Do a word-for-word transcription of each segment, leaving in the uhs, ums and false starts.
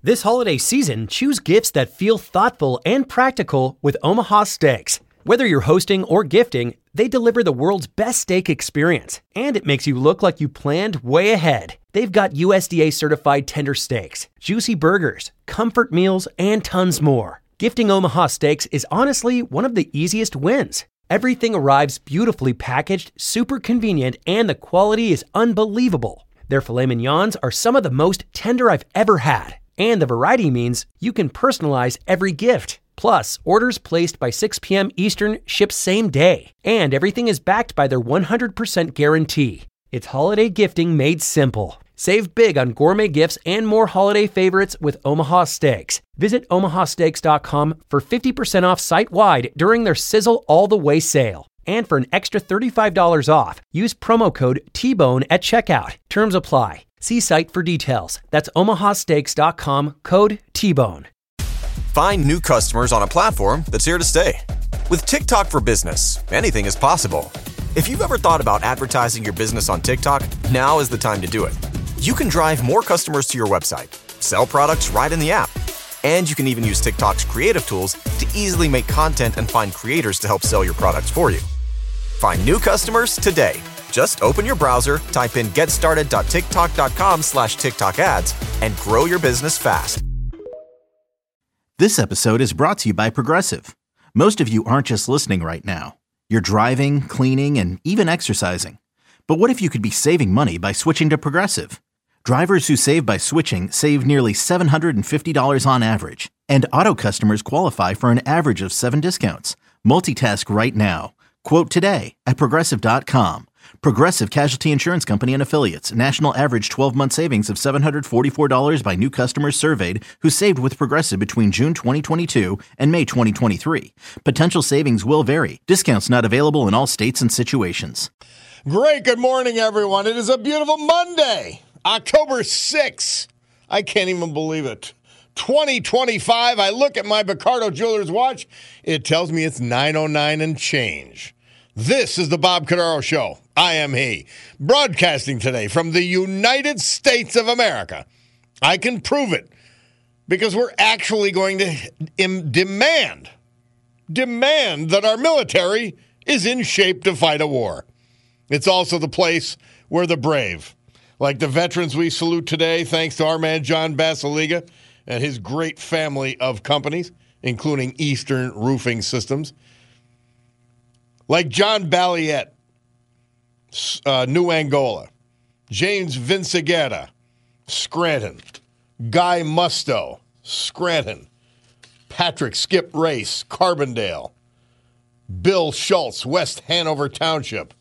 This holiday season, choose gifts that feel thoughtful and practical with Omaha Steaks. Whether you're hosting or gifting, they deliver the world's best steak experience, and it makes you look like you planned way ahead. They've got U S D A-certified tender steaks, juicy burgers, comfort meals, and tons more. Gifting Omaha Steaks is honestly one of the easiest wins. Everything arrives beautifully packaged, super convenient, and the quality is unbelievable. Their filet mignons are some of the most tender I've ever had. And the variety means you can personalize every gift. Plus, orders placed by six p.m. Eastern ship same day. And everything is backed by their one hundred percent guarantee. It's holiday gifting made simple. Save big on gourmet gifts and more holiday favorites with Omaha Steaks. Visit omaha steaks dot com for fifty percent off site-wide during their Sizzle All the Way sale. And for an extra thirty-five dollars off, use promo code T Bone at checkout. Terms apply. See site for details. That's omaha steaks dot com, code T Bone. Find new customers on a platform that's here to stay. With TikTok for Business, anything is possible. If you've ever thought about advertising your business on TikTok, now is the time to do it. You can drive more customers to your website, sell products right in the app, and you can even use TikTok's creative tools to easily make content and find creators to help sell your products for you. Find new customers today. Just open your browser, type in getstarted.tiktok.com slash TikTok ads, and grow your business fast. This episode is brought to you by Progressive. Most of you aren't just listening right now. You're driving, cleaning, and even exercising. But what if you could be saving money by switching to Progressive? Drivers who save by switching save nearly seven hundred fifty dollars on average. And auto customers qualify for an average of seven discounts. Multitask right now. Quote today at progressive dot com. Progressive Casualty Insurance Company and Affiliates. National average twelve-month savings of seven hundred forty-four dollars by new customers surveyed who saved with Progressive between June twenty twenty-two and May twenty twenty-three. Potential savings will vary. Discounts not available in all states and situations. Great. Good morning, everyone. It is a beautiful Monday, October sixth. I can't even believe it. twenty twenty-five. I look at my Picardo Jewelers watch. It tells me it's nine oh nine and change. This is the Bob Cordaro Show. I am he. Broadcasting today from the United States of America. I can prove it because we're actually going to im- demand, demand that our military is in shape to fight a war. It's also the place where the brave, like the veterans we salute today, thanks to our man John Basiliga and his great family of companies, including Eastern Roofing Systems, like John Balliet, uh, New Angola, James Vinciguerra, Scranton, Guy Musto, Scranton, Patrick Skip Race, Carbondale, Bill Schultz, West Hanover Township,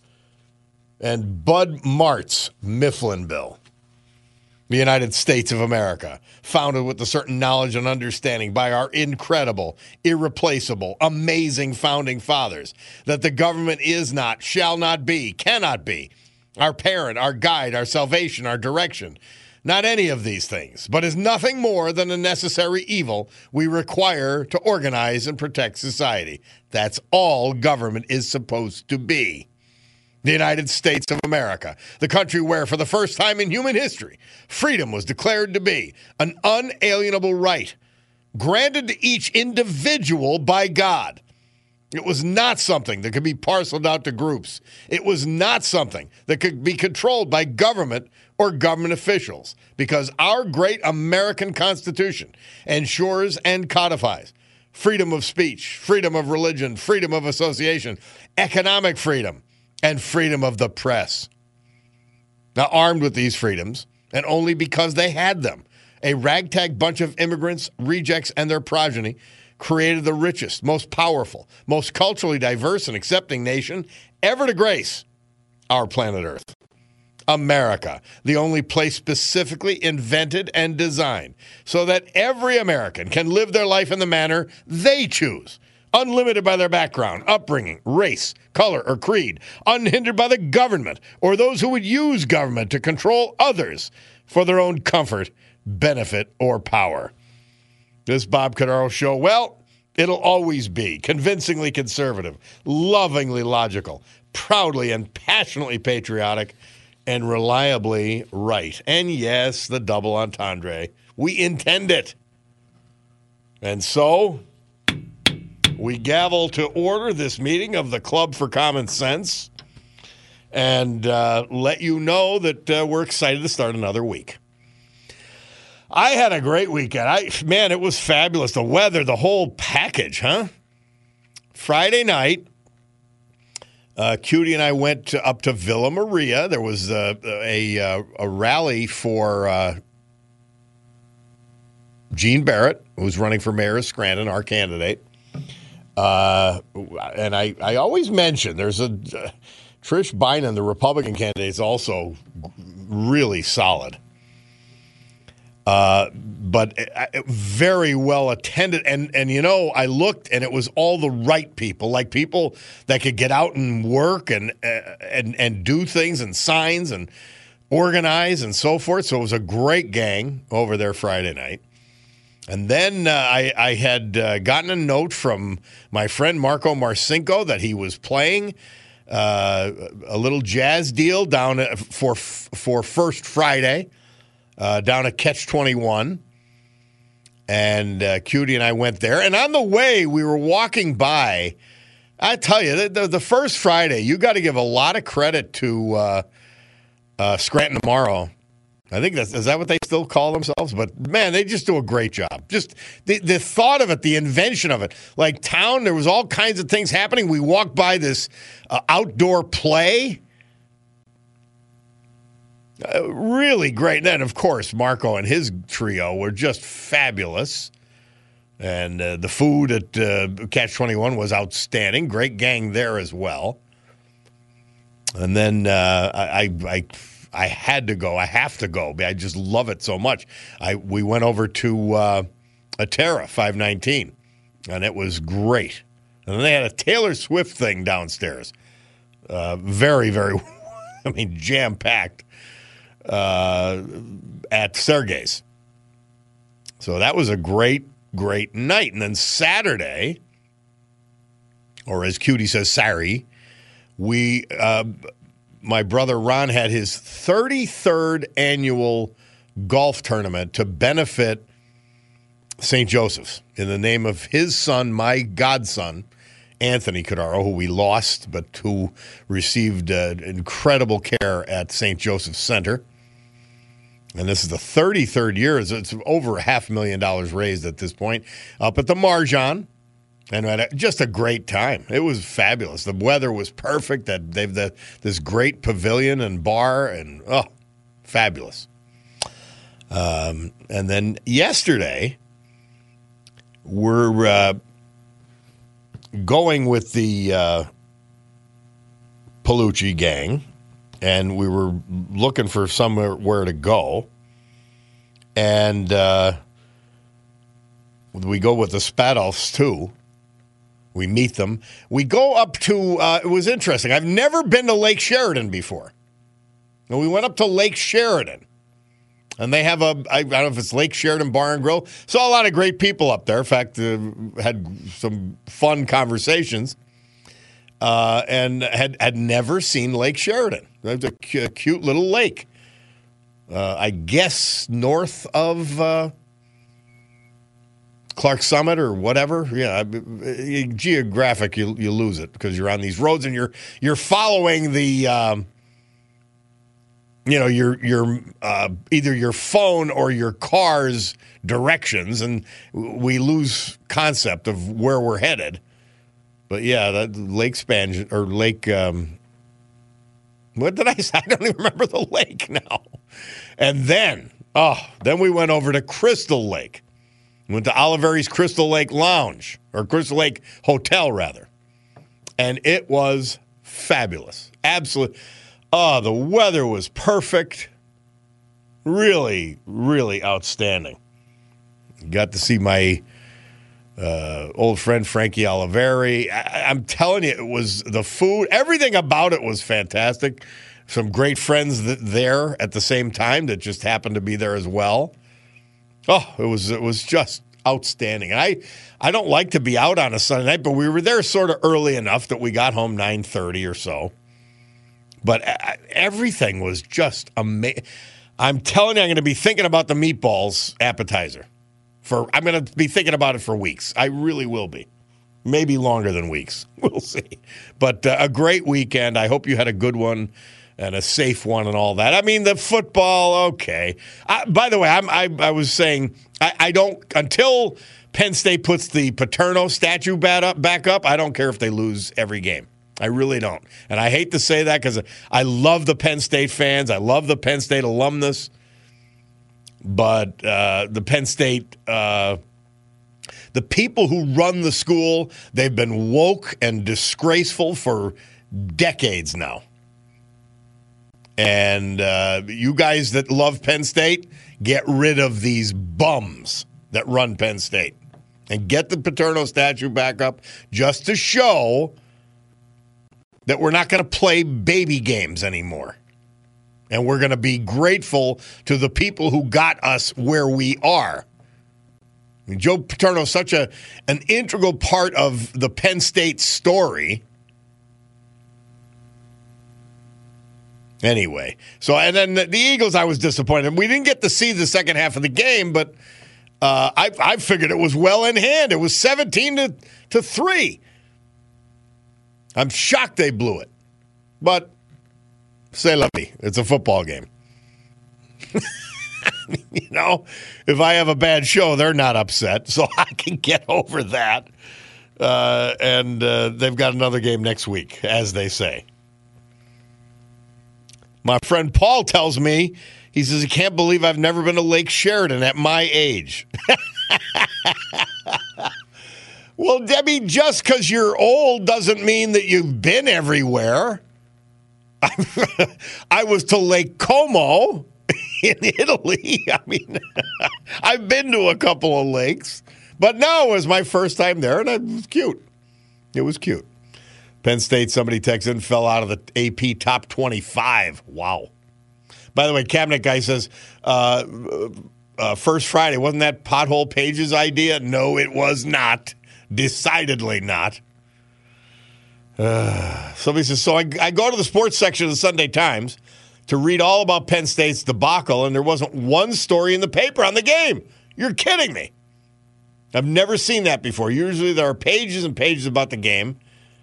and Bud Martz, Mifflinville. The United States of America, founded with a certain knowledge and understanding by our incredible, irreplaceable, amazing founding fathers, that the government is not, shall not be, cannot be our parent, our guide, our salvation, our direction. Not any of these things, but is nothing more than a necessary evil we require to organize and protect society. That's all government is supposed to be. The United States of America, the country where, for the first time in human history, freedom was declared to be an unalienable right, granted to each individual by God. It was not something that could be parceled out to groups. It was not something that could be controlled by government or government officials, because our great American Constitution ensures and codifies freedom of speech, freedom of religion, freedom of association, economic freedom, and freedom of the press. Now, armed with these freedoms, and only because they had them, a ragtag bunch of immigrants, rejects, and their progeny created the richest, most powerful, most culturally diverse and accepting nation ever to grace our planet Earth. America, the only place specifically invented and designed so that every American can live their life in the manner they choose, unlimited by their background, upbringing, race, color, or creed, unhindered by the government or those who would use government to control others for their own comfort, benefit, or power. This Bob Cordaro Show, well, it'll always be convincingly conservative, lovingly logical, proudly and passionately patriotic, and reliably right. And yes, the double entendre We intend it. And so we gavel to order this meeting of the Club for Common Sense and uh, let you know that uh, we're excited to start another week. I had a great weekend. I man, it was fabulous. The weather, the whole package, huh? Friday night, uh, Cutie and I went to, up to Villa Maria. There was uh, a, a a rally for uh, Gene Barrett, who was running for mayor of Scranton, our candidate. Uh, and I, I always mention there's a uh, Trish Bynum, the Republican candidate, is also really solid. Uh, but uh, very well attended. And, and, you know, I looked and it was all the right people, like people that could get out and work and, uh, and, and do things and signs and organize and so forth. So it was a great gang over there Friday night. And then uh, I, I had uh, gotten a note from my friend Marco Marcinko that he was playing uh, a little jazz deal down at, for for First Friday uh, down at Catch twenty-one. And uh, Cutie and I went there. And on the way, we were walking by. I tell you, the, the, the First Friday, you got to give a lot of credit to uh, uh, Scranton Tomorrow. I think that's, is that what they still call themselves? But, man, they just do a great job. Just the, the thought of it, the invention of it. Like town, there was all kinds of things happening. We walked by this uh, outdoor play. Uh, really great. And then, of course, Marco and his trio were just fabulous. And uh, the food at uh, Catch twenty-one was outstanding. Great gang there as well. And then uh, I... I, I I had to go. I have to go. I just love it so much. I we went over to uh, Atera five nineteen, and it was great. And then they had a Taylor Swift thing downstairs. Uh, very, very, I mean, jam-packed uh, at Sergei's. So that was a great, great night. And then Saturday, or as Cutie says, Sari, we... Uh, my brother Ron had his thirty-third annual golf tournament to benefit Saint Joseph's in the name of his son, my godson, Anthony Cordaro, who we lost, but who received uh, incredible care at Saint Joseph's Center. And this is the thirty-third year. It's over a half a million dollars raised at this point up at the Marjan. And we had a, just a great time. It was fabulous. The weather was perfect. That they've the, this great pavilion and bar, and oh, fabulous. Um, and then yesterday, we're uh, going with the uh, Palucci gang, and we were looking for somewhere to go, and uh, we go with the Spadolfs too. We meet them. We go up to, uh, it was interesting. I've never been to Lake Sheridan before. And we went up to Lake Sheridan. And they have a, I don't know if it's Lake Sheridan Bar and Grill. Saw a lot of great people up there. In fact, uh, had some fun conversations. Uh, and had, had never seen Lake Sheridan. It's a, c- a cute little lake. Uh, I guess north of... Uh, Clark Summit or whatever, yeah. Geographic, you you lose it because you're on these roads and you're you're following the, um, you know, your your uh, either your phone or your car's directions, and we lose concept of where we're headed. But yeah, that Lake Span or Lake, um, what did I say? I don't even remember the lake now. And then, oh, then we went over to Crystal Lake. Went to Oliveri's Crystal Lake Lounge, or Crystal Lake Hotel, rather. And it was fabulous. Absolutely. Oh, the weather was perfect. Really, really outstanding. Got to see my uh, old friend Frankie Oliveri. I- I'm telling you, it was the food. Everything about it was fantastic. Some great friends th- there at the same time that just happened to be there as well. Oh, it was it was just outstanding. And I, I don't like to be out on a Sunday night, but we were there sort of early enough that we got home nine thirty or so. But everything was just amazing. I'm telling you, I'm going to be thinking about the meatballs appetizer. For I'm going to be thinking about it for weeks. I really will be. Maybe longer than weeks. We'll see. But uh, a great weekend. I hope you had a good one and a safe one and all that. I mean, the football, okay. I, by the way, I'm, I, I was saying, I, I don't, until Penn State puts the Paterno statue back up, back up, I don't care if they lose every game. I really don't. And I hate to say that because I love the Penn State fans. I love the Penn State alumnus. But uh, the Penn State, uh, the people who run the school, they've been woke and disgraceful for decades now. And uh, you guys that love Penn State, get rid of these bums that run Penn State. And get the Paterno statue back up just to show that we're not going to play baby games anymore. And we're going to be grateful to the people who got us where we are. I mean, Joe Paterno is such a an integral part of the Penn State story. Anyway, so and then the, the Eagles, I was disappointed. We didn't get to see the second half of the game, but uh, I, I figured it was well in hand. It was seventeen to three. I'm shocked they blew it. But say la vie, it's a football game. You know, if I have a bad show, they're not upset, so I can get over that. Uh, and uh, they've got another game next week, as they say. My friend Paul tells me, he says, he can't believe I've never been to Lake Sheridan at my age. Well, Debbie, just because you're old doesn't mean that you've been everywhere. I was to Lake Como in Italy. I mean, I've been to a couple of lakes. But no, it was my first time there, and it was cute. It was cute. Penn State, somebody texted in, fell out of the A P top twenty-five. Wow. By the way, Cabinet Guy says, uh, uh, First Friday, wasn't that Pothole Page's idea? No, it was not. Decidedly not. Uh, somebody says, so I, I go to the sports section of the Sunday Times to read all about Penn State's debacle, and there wasn't one story in the paper on the game. You're kidding me. I've never seen that before. Usually there are pages and pages about the game.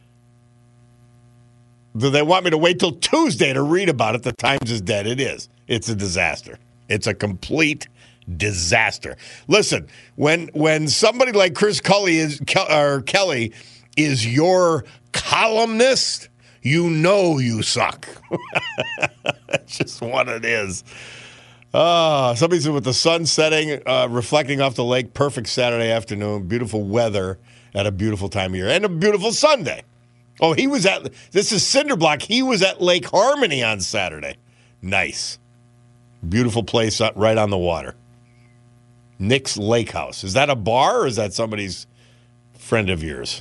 Do they want me to wait till Tuesday to read about it? The Times is dead. It is. It's a disaster. It's a complete disaster. Listen, when when somebody like Chris Kelly is or Kelly is your columnist, you know you suck. That's just what it is. Uh, somebody said with the sun setting, uh, reflecting off the lake, perfect Saturday afternoon, beautiful weather at a beautiful time of year, and a beautiful Sunday. Oh, he was at, this is Cinderblock, he was at Lake Harmony on Saturday. Nice. Beautiful place right on the water. Nick's Lake House. Is that a bar or is that somebody's friend of yours?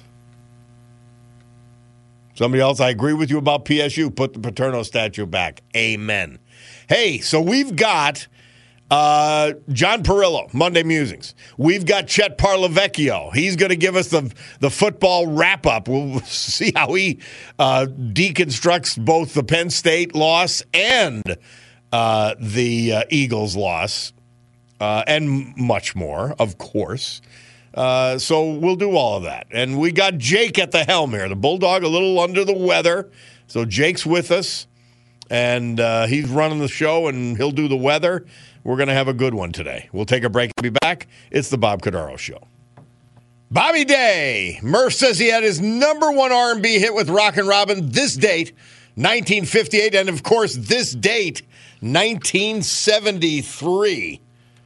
Somebody else, I agree with you about P S U. Put the Paterno statue back. Amen. Hey, so we've got uh, John Perillo, Monday Musings. We've got Chet Parlavecchio. He's going to give us the, the football wrap-up. We'll see how he uh, deconstructs both the Penn State loss and uh, the uh, Eagles loss, uh, and much more, of course. Uh, so we'll do all of that. And we got Jake at the helm here. The Bulldog a little under the weather. So Jake's with us, and uh, he's running the show, and he'll do the weather. We're going to have a good one today. We'll take a break and be back. It's the Bob Cordaro Show. Bobby Day. Murph says he had his number one R and B hit with Rockin' Robin this date, nineteen fifty-eight, and, of course, this date, nineteen seventy-three.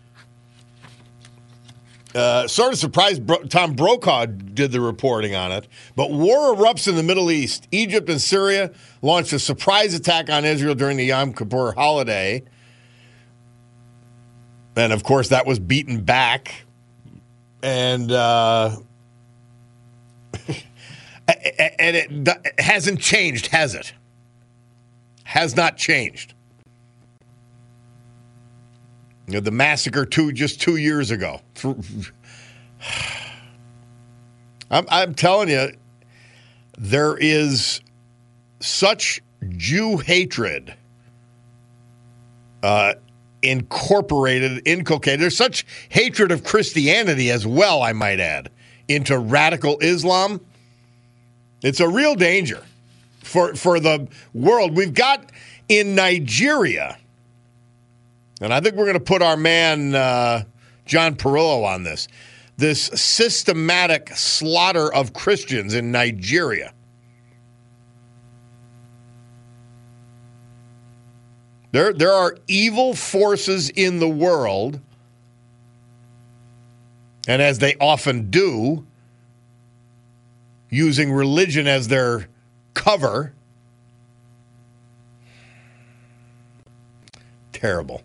Uh, sort of surprised Bro- Tom Brokaw did the reporting on it. But war erupts in the Middle East. Egypt and Syria launched a surprise attack on Israel during the Yom Kippur holiday. And, of course, that was beaten back. And uh, and it hasn't changed, has it? Has not changed. You know, the massacre two just two years ago. I'm, I'm telling you, there is such Jew hatred uh, incorporated, inculcated. There's such hatred of Christianity as well, I might add, into radical Islam. It's a real danger for, for the world. We've got in Nigeria, and I think we're going to put our man uh, John Perillo on this, this systematic slaughter of Christians in Nigeria. There, there are evil forces in the world, and as they often do, using religion as their cover. Terrible.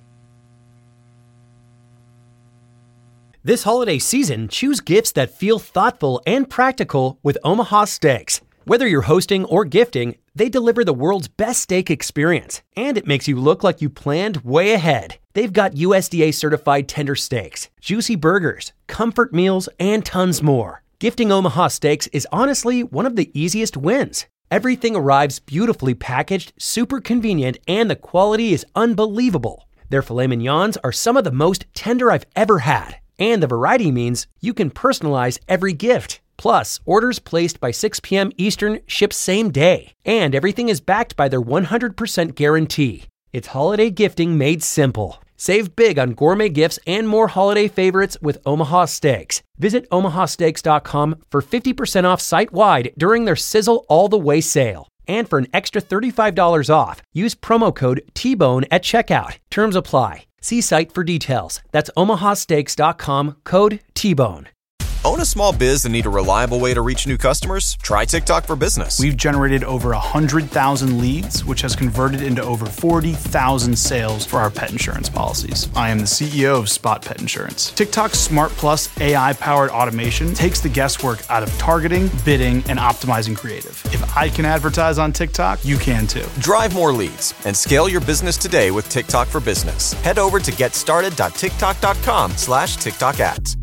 This holiday season, choose gifts that feel thoughtful and practical with Omaha Steaks. Whether you're hosting or gifting, they deliver the world's best steak experience, and it makes you look like you planned way ahead. They've got U S D A-certified tender steaks, juicy burgers, comfort meals, and tons more. Gifting Omaha Steaks is honestly one of the easiest wins. Everything arrives beautifully packaged, super convenient, and the quality is unbelievable. Their filet mignons are some of the most tender I've ever had, and the variety means you can personalize every gift. Plus, orders placed by six p.m. Eastern ship same day, and everything is backed by their one hundred percent guarantee. It's holiday gifting made simple. Save big on gourmet gifts and more holiday favorites with Omaha Steaks. Visit omaha steaks dot com for fifty percent off site-wide during their Sizzle All the Way sale. And for an extra thirty-five dollars off, use promo code T bone at checkout. Terms apply. See site for details. That's omaha steaks dot com, code T bone. Own a small biz and need a reliable way to reach new customers? Try TikTok for Business. We've generated over one hundred thousand leads, which has converted into over forty thousand sales for our pet insurance policies. I am the C E O of Spot Pet Insurance. TikTok's Smart Plus A I-powered automation takes the guesswork out of targeting, bidding, and optimizing creative. If I can advertise on TikTok, you can too. Drive more leads and scale your business today with TikTok for Business. Head over to getstarted.tiktok.com slash TikTok ads.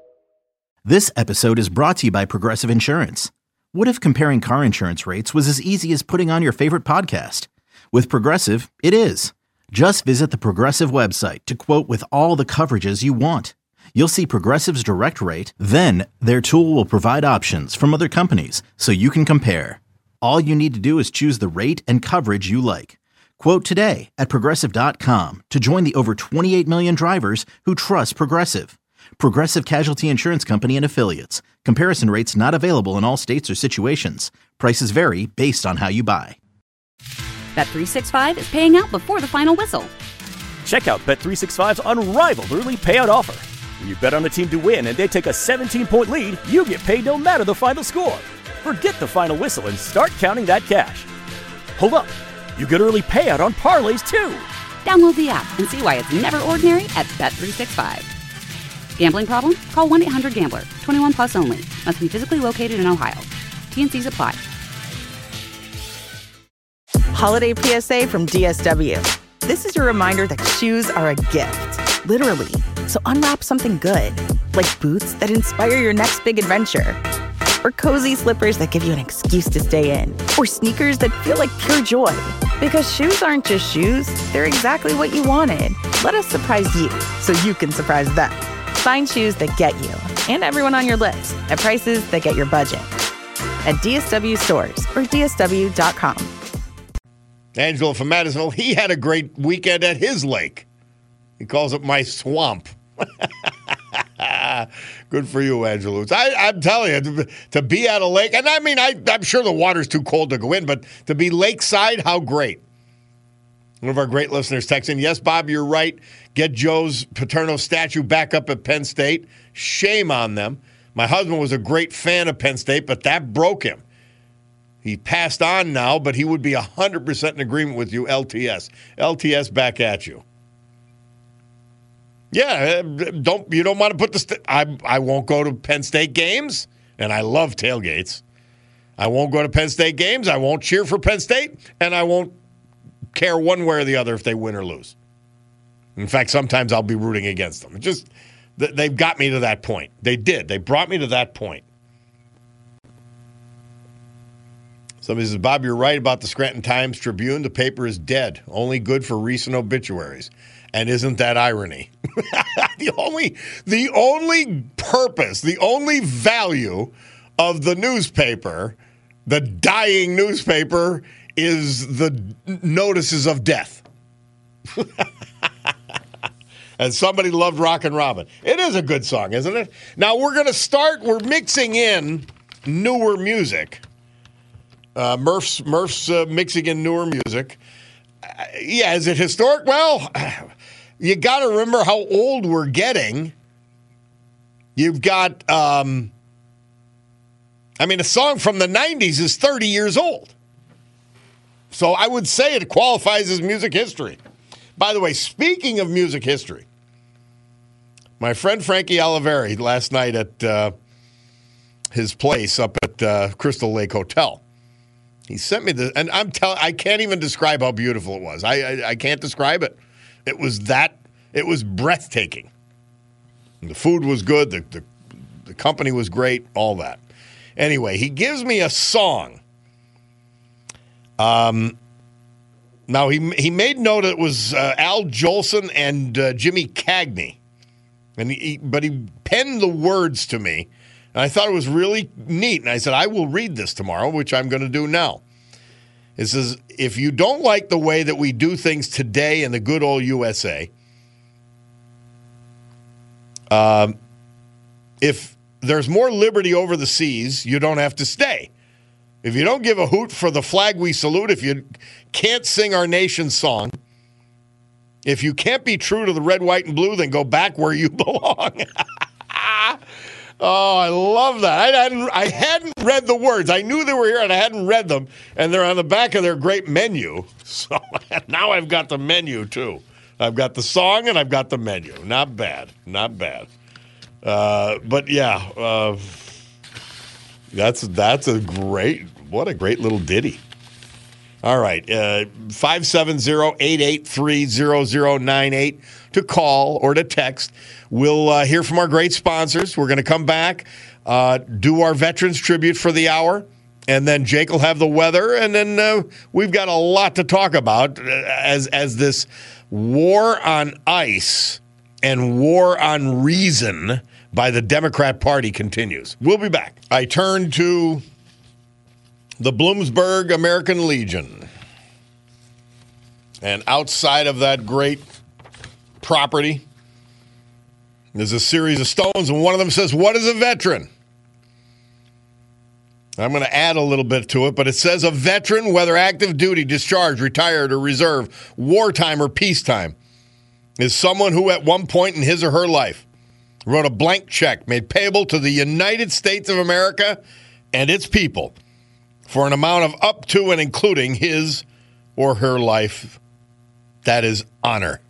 This episode is brought to you by Progressive Insurance. What if comparing car insurance rates was as easy as putting on your favorite podcast? With Progressive, it is. Just visit the Progressive website to quote with all the coverages you want. You'll see Progressive's direct rate, then their tool will provide options from other companies so you can compare. All you need to do is choose the rate and coverage you like. Quote today at progressive dot com to join the over twenty-eight million drivers who trust Progressive. Progressive Casualty Insurance Company and Affiliates. Comparison rates not available in all states or situations. Prices vary based on how you buy. Bet three sixty-five is paying out before the final whistle. Check out Bet three sixty-five's unrivaled early payout offer. When you bet on a team to win and they take a seventeen-point lead, you get paid no matter the final score. Forget the final whistle and start counting that cash. Hold up. You get early payout on parlays, too. Download the app and see why it's never ordinary at Bet three sixty-five. Gambling problem? Call one eight hundred gambler. twenty-one plus only. Must be physically located in Ohio. T and C's apply. Holiday P S A from D S W. This is your reminder that shoes are a gift. Literally. So unwrap something good. Like boots that inspire your next big adventure. Or cozy slippers that give you an excuse to stay in. Or sneakers that feel like pure joy. Because shoes aren't just shoes. They're exactly what you wanted. Let us surprise you so you can surprise them. Find shoes that get you and everyone on your list at prices that get your budget. At D S W stores or D S W dot com. Angelo from Madisonville, he had a great weekend at his lake. He calls it my swamp. Good for you, Angelo. I, I'm telling you, to, to be at a lake, and I mean, I, I'm sure the water's too cold to go in, but to be lakeside, how great. One of our great listeners texting, yes, Bob, you're right. Get Joe's Paterno statue back up at Penn State. Shame on them. My husband was a great fan of Penn State, but that broke him. He passed on now, but he would be one hundred percent in agreement with you, L T S. L T S back at you. Yeah, don't you don't want to put the st- I I won't go to Penn State games, and I love tailgates. I won't go to Penn State games. I won't cheer for Penn State, and I won't care one way or the other if they win or lose. In fact, sometimes I'll be rooting against them. It just they've got me to that point. They did. They brought me to that point. Somebody says, Bob, you're right about the Scranton Times-Tribune. The paper is dead. Only good for recent obituaries. And isn't that irony? the only the only purpose, the only value of the newspaper, the dying newspaper, is the notices of death. And somebody loved Rockin' Robin. It is a good song, isn't it? Now we're going to start, we're mixing in newer music. Uh, Murph's, Murph's uh, mixing in newer music. Uh, yeah, is it historic? Well, you got to remember how old we're getting. You've got, um, I mean, a song from the nineties is thirty years old. So I would say it qualifies as music history. By the way, speaking of music history, my friend Frankie Oliveri last night at uh, his place up at uh, Crystal Lake Hotel, he sent me the, and I'm telling, I can't even describe how beautiful it was. I, I I can't describe it. It was that, it was breathtaking. And the food was good. The, the the company was great. All that. Anyway, he gives me a song. Um. Now, he he made note it was uh, Al Jolson and uh, Jimmy Cagney. And he, but he penned the words to me. And I thought it was really neat. And I said, I will read this tomorrow, which I'm going to do now. It says, if you don't like the way that we do things today in the good old U S A, um, if there's more liberty over the seas, you don't have to stay. If you don't give a hoot for the flag we salute, if you can't sing our nation's song, if you can't be true to the red, white, and blue, then go back where you belong. Oh, I love that. I hadn't, I hadn't read the words. I knew they were here, and I hadn't read them, and they're on the back of their great menu. So now I've got the menu, too. I've got the song, and I've got the menu. Not bad. Not bad. Uh, but, yeah, uh, that's that's a great, what a great little ditty. All right, uh, five seven zero, eight eight three, zero zero nine eight to call or to text. We'll uh, hear from our great sponsors. We're going to come back, uh, do our Veterans Tribute for the hour, and then Jake will have the weather, and then uh, we've got a lot to talk about as, as this war on ice and war on reason by the Democrat Party continues. We'll be back. I turn to the Bloomsburg American Legion. And outside of that great property, there's a series of stones, and one of them says, what is a veteran? I'm going to add a little bit to it, but it says a veteran, whether active duty, discharged, retired, or reserve, wartime or peacetime, is someone who at one point in his or her life wrote a blank check made payable to the United States of America and its people for an amount of up to and including his or her life. That is honor.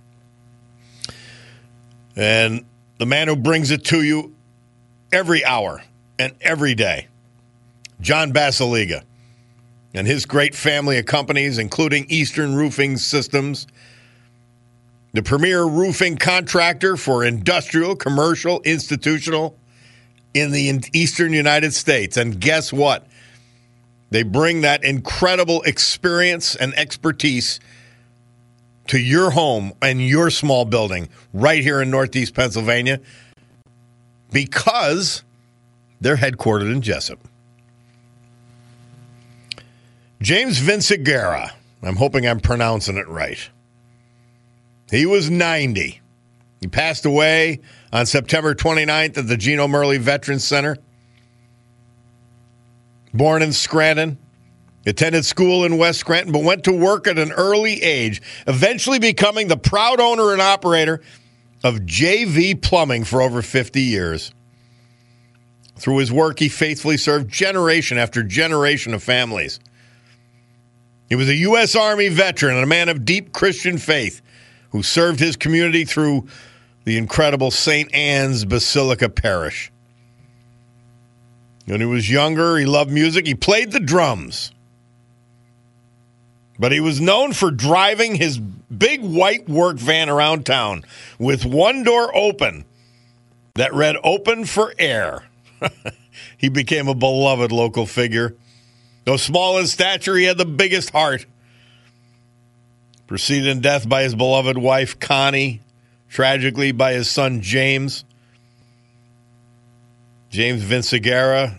And the man who brings it to you every hour and every day, John Basiliga, and his great family of companies, including Eastern Roofing Systems, the premier roofing contractor for industrial, commercial, institutional in the eastern United States. And guess what? They bring that incredible experience and expertise to your home and your small building right here in Northeast Pennsylvania because they're headquartered in Jessup. James Vinciguerra, I'm hoping I'm pronouncing it right. He was ninety. He passed away on September twenty-ninth at the Geno Murley Veterans Center. Born in Scranton, attended school in West Scranton, but went to work at an early age, eventually becoming the proud owner and operator of J V Plumbing for over fifty years. Through his work, he faithfully served generation after generation of families. He was a U S Army veteran and a man of deep Christian faith who served his community through the incredible Saint Anne's Basilica Parish. When he was younger, he loved music. He played the drums. But he was known for driving his big white work van around town with one door open that read "Open for Air." He became a beloved local figure. Though small in stature, he had the biggest heart. Preceded in death by his beloved wife, Connie. Tragically by his son, James. James Vinciguerra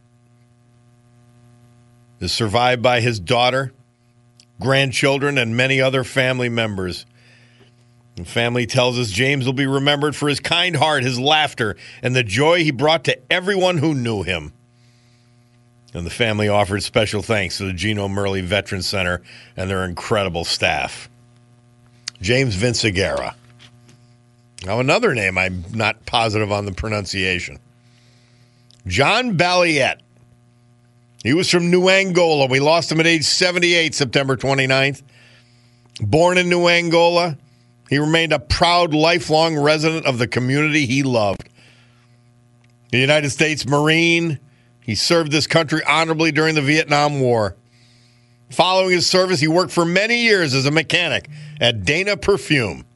is survived by his daughter, grandchildren, and many other family members. The family tells us James will be remembered for his kind heart, his laughter, and the joy he brought to everyone who knew him. And the family offered special thanks to the Gino Murley Veterans Center and their incredible staff. James Vinciguerra. Now, another name I'm not positive on the pronunciation. John Balliet. He was from New Angola. We lost him at age seventy-eight, September twenty-ninth. Born in New Angola, he remained a proud, lifelong resident of the community he loved. The United States Marine, he served this country honorably during the Vietnam War. Following his service, he worked for many years as a mechanic at Dana Perfume.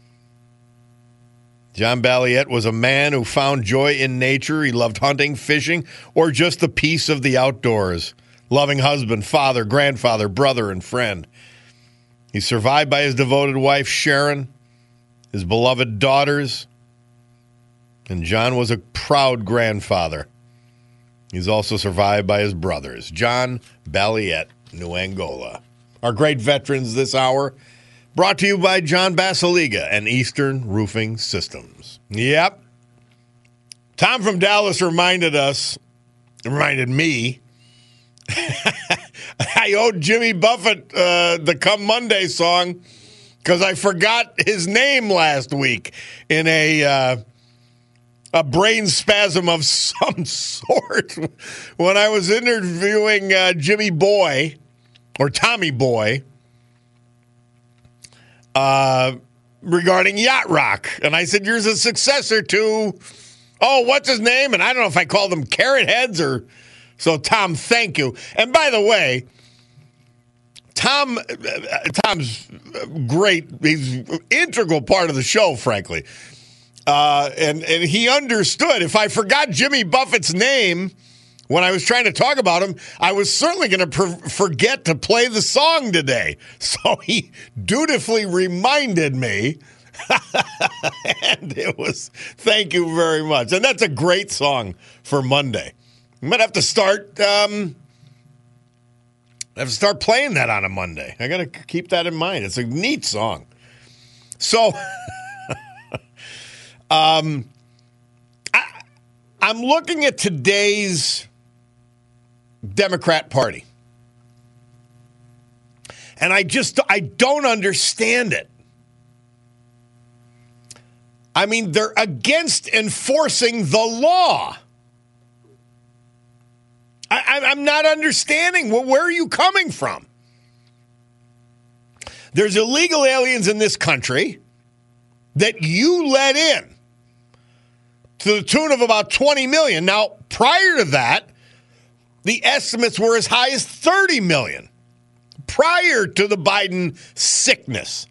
John Balliet was a man who found joy in nature. He loved hunting, fishing, or just the peace of the outdoors. Loving husband, father, grandfather, brother, and friend. He's survived by his devoted wife, Sharon, his beloved daughters, and John was a proud grandfather. He's also survived by his brothers. John Balliet, New Angola. Our great veterans this hour, brought to you by John Basiliga and Eastern Roofing Systems. Yep. Tom from Dallas reminded us, reminded me, I owed Jimmy Buffett uh, the Come Monday song because I forgot his name last week in a uh, a brain spasm of some sort when I was interviewing uh, Jimmy Boy, or Tommy Boy, uh, regarding Yacht Rock. And I said, you're the successor to, oh, what's his name? And I don't know if I called him Carrot Heads or... So, Tom, thank you. And by the way, Tom, Tom's great. He's an integral part of the show, frankly. Uh, and, and he understood. If I forgot Jimmy Buffett's name when I was trying to talk about him, I was certainly going to per- forget to play the song today. So he dutifully reminded me. And it was, thank you very much. And that's a great song for Monday. I might have to start. Um, I have to start playing that on a Monday. I got to keep that in mind. It's a neat song. So, um, I, I'm looking at today's Democrat Party, and I just I don't understand it. I mean, they're against enforcing the law. I, I'm not understanding. Well, where are you coming from? There's illegal aliens in this country that you let in to the tune of about twenty million. Now, prior to that, the estimates were as high as thirty million prior to the Biden sickness.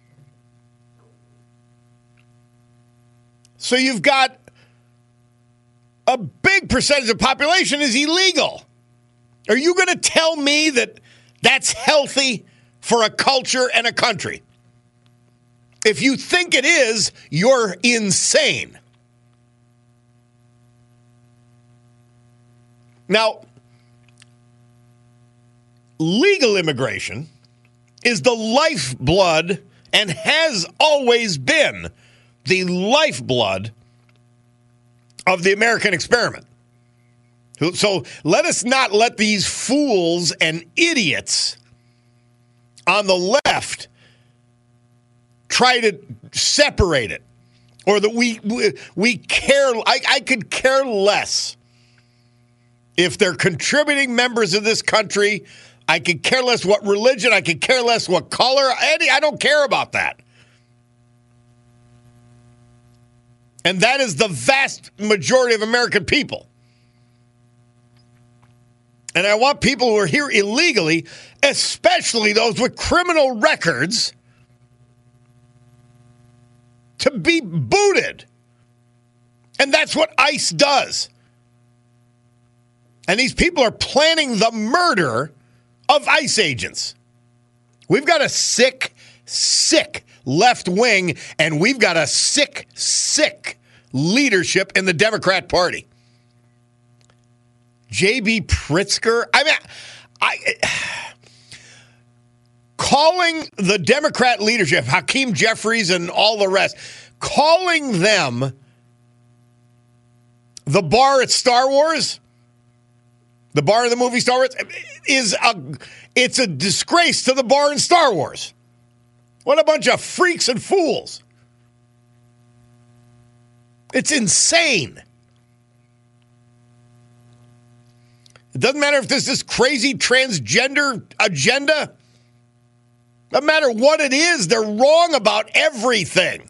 So you've got a big percentage of the population is illegal. Are you going to tell me that that's healthy for a culture and a country? If you think it is, you're insane. Now, legal immigration is the lifeblood and has always been the lifeblood of the American experiment. So let us not let these fools and idiots on the left try to separate it, or that we we, we care. I, I could care less if they're contributing members of this country. I could care less what religion. I could care less what color. Any, I don't care about that. And that is the vast majority of American people. And I want people who are here illegally, especially those with criminal records, to be booted. And that's what ICE does. And these people are planning the murder of ICE agents. We've got a sick, sick left wing, and we've got a sick, sick leadership in the Democrat Party. J B. Pritzker, I mean, I, calling the Democrat leadership, Hakeem Jeffries and all the rest, calling them the bar at Star Wars, the bar in the movie Star Wars, is a, it's a disgrace to the bar in Star Wars. What a bunch of freaks and fools. It's insane. It doesn't matter if there's this crazy transgender agenda. Doesn't matter what it is, they're wrong about everything.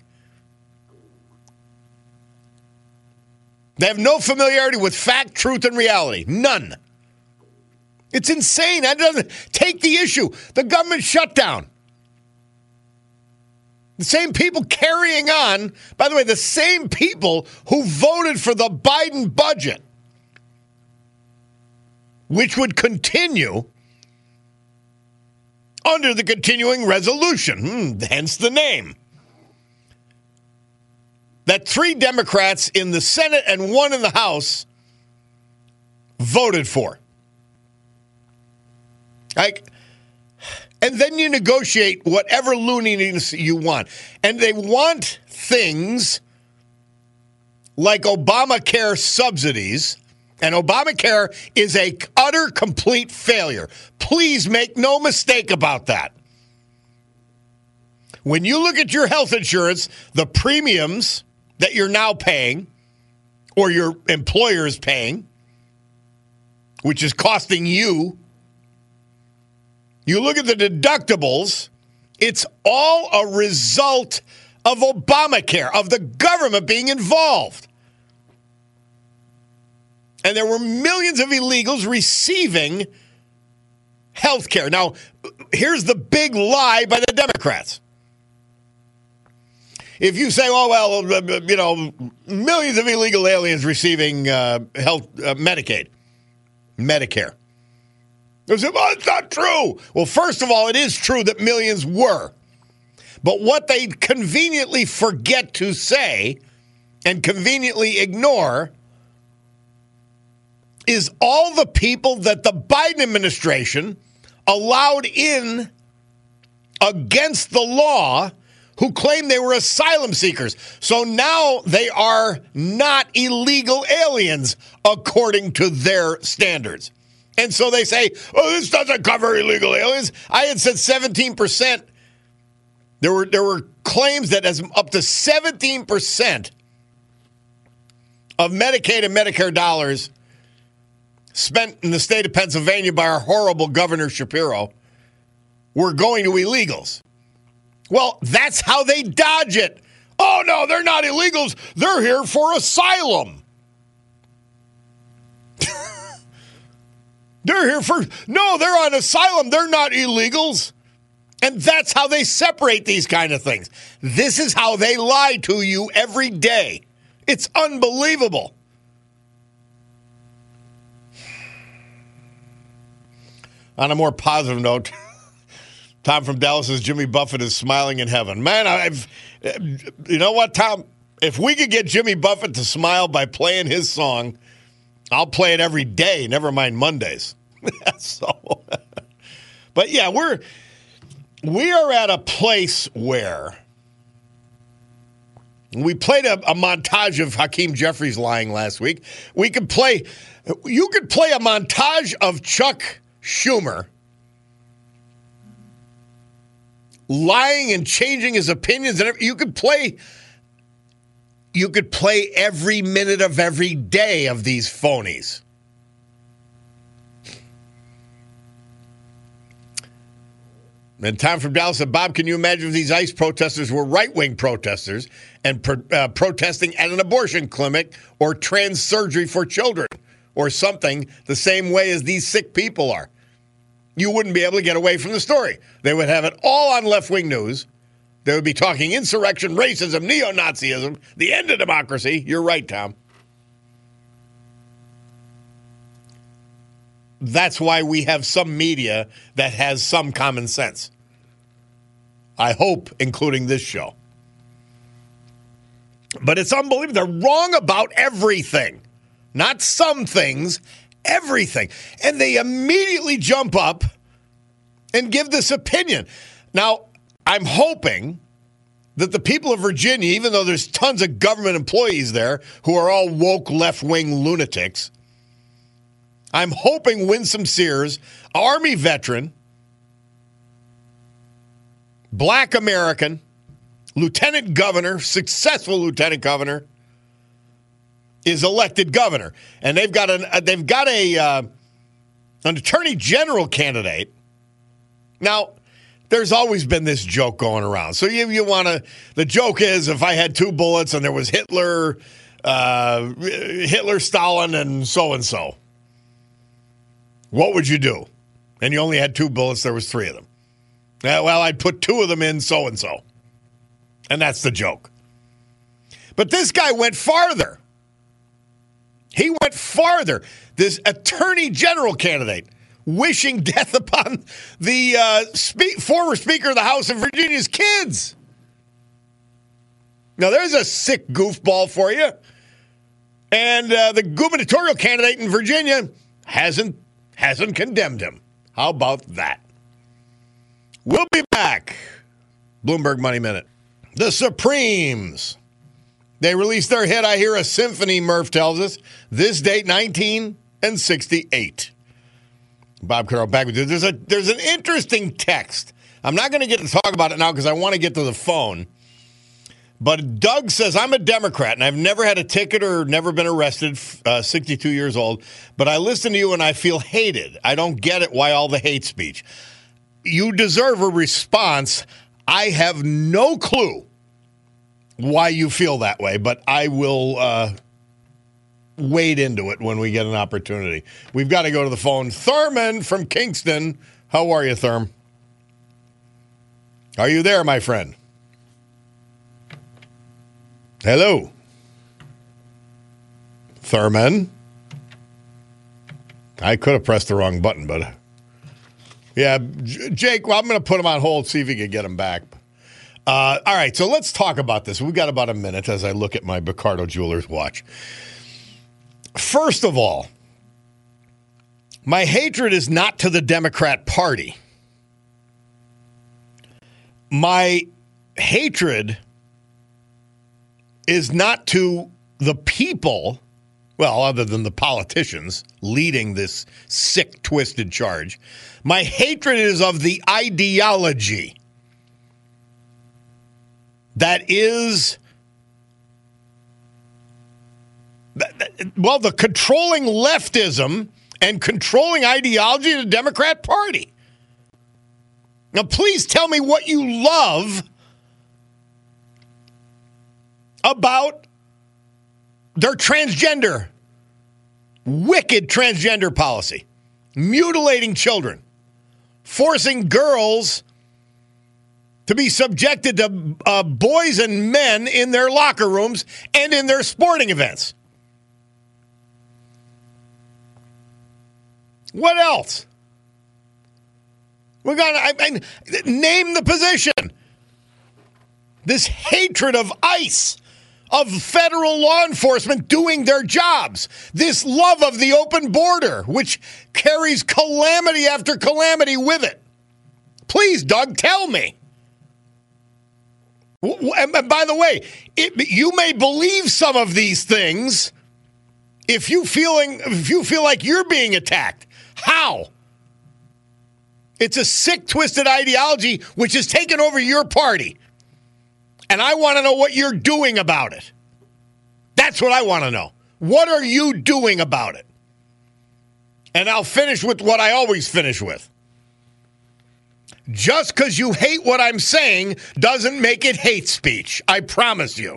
They have no familiarity with fact, truth, and reality. None. It's insane. That doesn't take the issue. The government shutdown. The same people carrying on, by the way, the same people who voted for the Biden budget, which would continue under the continuing resolution, hmm, hence the name, that three Democrats in the Senate and one in the House voted for. Like, and then you negotiate whatever looniness you want. And they want things like Obamacare subsidies. And Obamacare is a utter, complete failure. Please make no mistake about that. When you look at your health insurance, the premiums that you're now paying, or your employer is paying, which is costing you, you look at the deductibles, it's all a result of Obamacare, of the government being involved. And there were millions of illegals receiving health care. Now, here's the big lie by the Democrats. If you say, oh, well, you know, millions of illegal aliens receiving uh, health uh, Medicaid, Medicare. They say, well, it's not true. Well, first of all, it is true that millions were. But what they conveniently forget to say and conveniently ignore is all the people that the Biden administration allowed in against the law who claimed they were asylum seekers. So now they are not illegal aliens according to their standards. And so they say, oh, this doesn't cover illegal aliens. I had said seventeen percent. There were there were claims that as up to seventeen percent of Medicaid and Medicare dollars spent in the state of Pennsylvania by our horrible Governor Shapiro were going to illegals. Well, that's how they dodge it. Oh, no, they're not illegals. They're here for asylum. They're here for, no, they're on asylum. They're not illegals. And that's how they separate these kind of things. This is how they lie to you every day. It's unbelievable. On a more positive note, Tom from Dallas says Jimmy Buffett is smiling in heaven. Man, I've, you know what, Tom? If we could get Jimmy Buffett to smile by playing his song, I'll play it every day, never mind Mondays. so, but yeah, we're we are at a place where we played a, a montage of Hakeem Jeffries lying last week. We could play, you could play a montage of Chuck Schumer lying and changing his opinions, and you could play you could play every minute of every day of these phonies. And Tom from Dallas said, Bob, can you imagine if these ICE protesters were right-wing protesters and pro- uh, protesting at an abortion clinic or trans surgery for children or something the same way as these sick people are? You wouldn't be able to get away from the story. They would have it all on left-wing news. They would be talking insurrection, racism, neo-Nazism, the end of democracy. You're right, Tom. That's why we have some media that has some common sense. I hope, including this show. But it's unbelievable. They're wrong about everything. Not some things, everything. And they immediately jump up and give this opinion. Now, I'm hoping that the people of Virginia, even though there's tons of government employees there who are all woke left-wing lunatics, I'm hoping Winsome Sears, Army veteran, Black American, lieutenant governor, successful lieutenant governor, is elected governor, and they've got an uh, they've got a uh, an attorney general candidate. Now, there's always been this joke going around. So you you want to the joke is if I had two bullets and there was Hitler, uh, Hitler, Stalin, and so and so, what would you do? And you only had two bullets. There was three of them. Uh, well, I'd put two of them in so and so, and that's the joke. But this guy went farther. He went farther. This attorney general candidate wishing death upon the uh, spe- former Speaker of the House of Virginia's kids. Now, there's a sick goofball for you. And uh, the gubernatorial candidate in Virginia hasn't hasn't condemned him. How about that? We'll be back. Bloomberg Money Minute. The Supremes. They released their hit, I Hear a Symphony, Murph tells us. This date, nineteen sixty-eight. Bob Carroll back with you. There's a there's an interesting text. I'm not going to get to talk about it now because I want to get to the phone. But Doug says, I'm a Democrat, and I've never had a ticket or never been arrested, uh, sixty-two years old. But I listen to you, and I feel hated. I don't get it, why all the hate speech. You deserve a response. I have no clue why you feel that way, but I will uh, wade into it when we get an opportunity. We've got to go to the phone. Thurman from Kingston. How are you, Thurm? Are you there, my friend? Hello. Thurman. I could have pressed the wrong button, but... Yeah, J- Jake, well, I'm going to put him on hold, see if he can get him back. Uh, all right, so let's talk about this. We've got about a minute as I look at my Bicardo Jewelers watch. First of all, my hatred is not to the Democrat Party. My hatred is not to the people, well, other than the politicians leading this sick, twisted charge. My hatred is of the ideology that is, well, the controlling leftism and controlling ideology of the Democrat Party. Now, please tell me what you love about their transgender, wicked transgender policy, mutilating children, forcing girls to be subjected to uh, boys and men in their locker rooms and in their sporting events. What else? We're gonna I, I, name the position. This hatred of ICE, of federal law enforcement doing their jobs. This love of the open border, which carries calamity after calamity with it. Please, Doug, tell me. And by the way, it, you may believe some of these things if you feeling if you feel like you're being attacked. How? It's a sick, twisted ideology which has taken over your party. And I want to know what you're doing about it. That's what I want to know. What are you doing about it? And I'll finish with what I always finish with. Just because you hate what I'm saying doesn't make it hate speech. I promise you.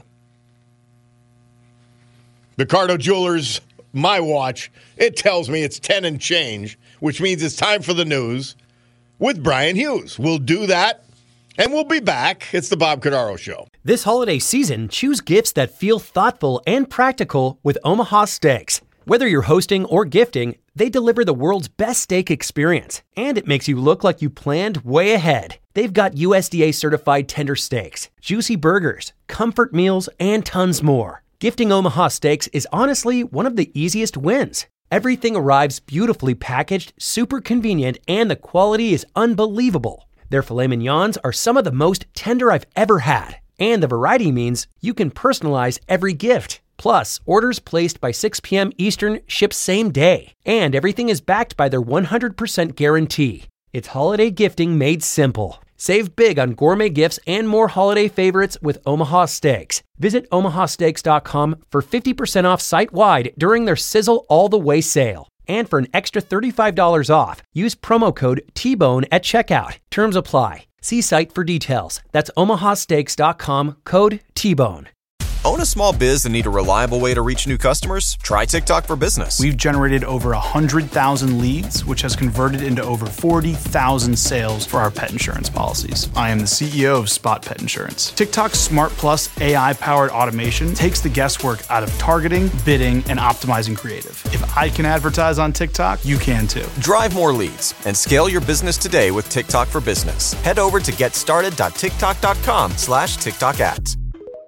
Bicardo Jewelers, my watch, it tells me it's ten and change, which means it's time for the news with Brian Hughes. We'll do that, and we'll be back. It's the Bob Cordaro Show. This holiday season, choose gifts that feel thoughtful and practical with Omaha Steaks. Whether you're hosting or gifting, they deliver the world's best steak experience, and it makes you look like you planned way ahead. They've got U S D A-certified tender steaks, juicy burgers, comfort meals, and tons more. Gifting Omaha Steaks is honestly one of the easiest wins. Everything arrives beautifully packaged, super convenient, and the quality is unbelievable. Their filet mignons are some of the most tender I've ever had, and the variety means you can personalize every gift. Plus, orders placed by six p.m. Eastern ship same day, and everything is backed by their one hundred percent guarantee. It's holiday gifting made simple. Save big on gourmet gifts and more holiday favorites with Omaha Steaks. Visit omaha steaks dot com for fifty percent off site-wide during their Sizzle All the Way sale. And for an extra thirty-five dollars off, use promo code T bone at checkout. Terms apply. See site for details. That's omaha steaks dot com, code T bone. Own a small biz and need a reliable way to reach new customers? Try TikTok for Business. We've generated over one hundred thousand leads, which has converted into over forty thousand sales for our pet insurance policies. I am the C E O of Spot Pet Insurance. TikTok's Smart Plus A I-powered automation takes the guesswork out of targeting, bidding, and optimizing creative. If I can advertise on TikTok, you can too. Drive more leads and scale your business today with TikTok for Business. Head over to getstarted dot tiktok dot com slash TikTok ads.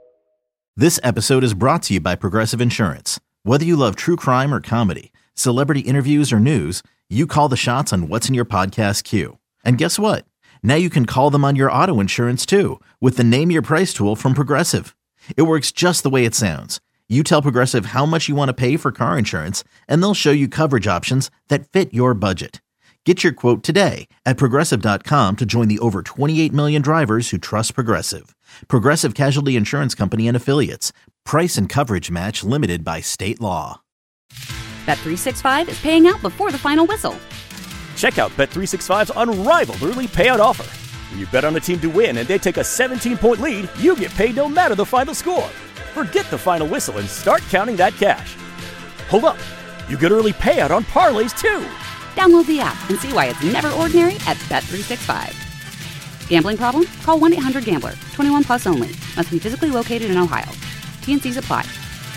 This episode is brought to you by Progressive Insurance. Whether you love true crime or comedy, celebrity interviews or news, you call the shots on what's in your podcast queue. And guess what? Now you can call them on your auto insurance too with the Name Your Price tool from Progressive. It works just the way it sounds. You tell Progressive how much you want to pay for car insurance, and they'll show you coverage options that fit your budget. Get your quote today at progressive dot com to join the over twenty-eight million drivers who trust Progressive. Progressive Casualty Insurance Company and Affiliates. Price and coverage match limited by state law. Bet three sixty-five is paying out before the final whistle. Check out Bet three sixty-five's unrivaled early payout offer. When you bet on a team to win and they take a seventeen-point lead, you get paid no matter the final score. Forget the final whistle and start counting that cash. Hold up. You get early payout on parlays too. Download the app and see why it's never ordinary at Bet three sixty-five. Gambling problem? Call one eight hundred gambler. twenty-one plus only. Must be physically located in Ohio. T and C's apply.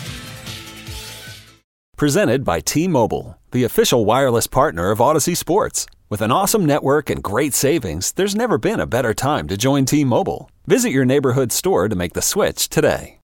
Presented by T-Mobile, the official wireless partner of Odyssey Sports. With an awesome network and great savings, there's never been a better time to join T-Mobile. Visit your neighborhood store to make the switch today.